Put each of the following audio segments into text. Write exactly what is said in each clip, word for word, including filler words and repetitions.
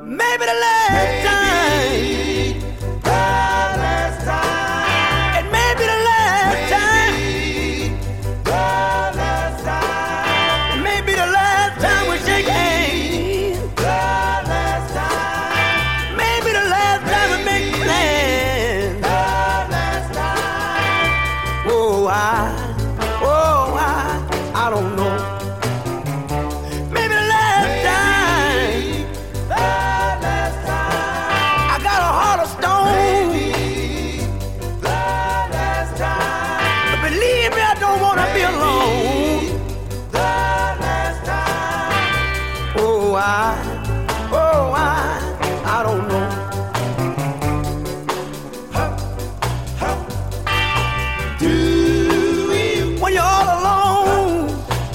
Maybe the last time. Maybe the last time. It may be the last time. The last time. It may be the last time we shake hands. The last time. Maybe the last time we make plans. The last time. Oh, I, oh, I, I don't know. Maybe the last time. The last time. I got a heart of stone. The last time. But believe me, I don't want to be alone. The last time. Oh, I, oh, I, I don't know. Do you? When you're all alone,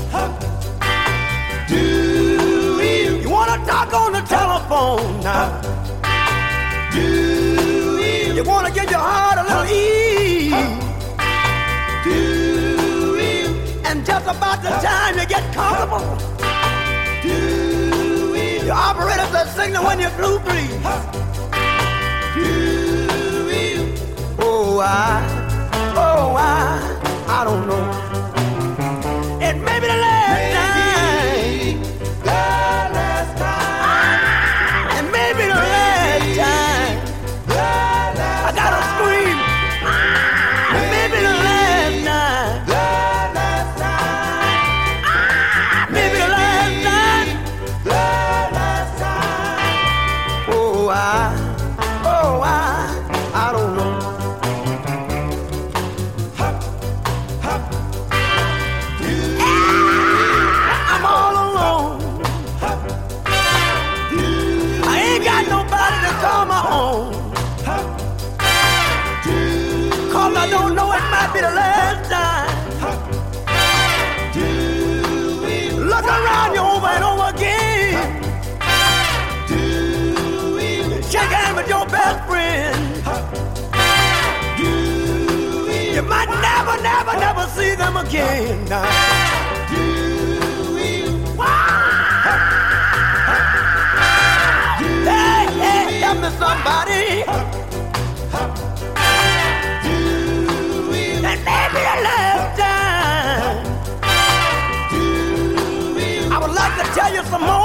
Do you? you want to talk on the telephone now. Do you? You want to give your heart a little ease. Do you? And just about the time you get comfortable, Do you? your operator says signal when you're blue breeze. Do you? Oh, I, oh, I, I don't know. It may be the last time. The last time. It may be the last time. The last I gotta scream. It may be the last time. The last time. Maybe the last time. The last time. Oh, I, oh, I, I don't know. I'm all alone. I ain't got nobody to call my own. Cause I don't know, it might be the last time. Look around you over and over again. Shake hands with your best friend. You might never, never, never see them again. Now. Hey, hey, help me somebody. It may be the last time. I would like to tell you some more.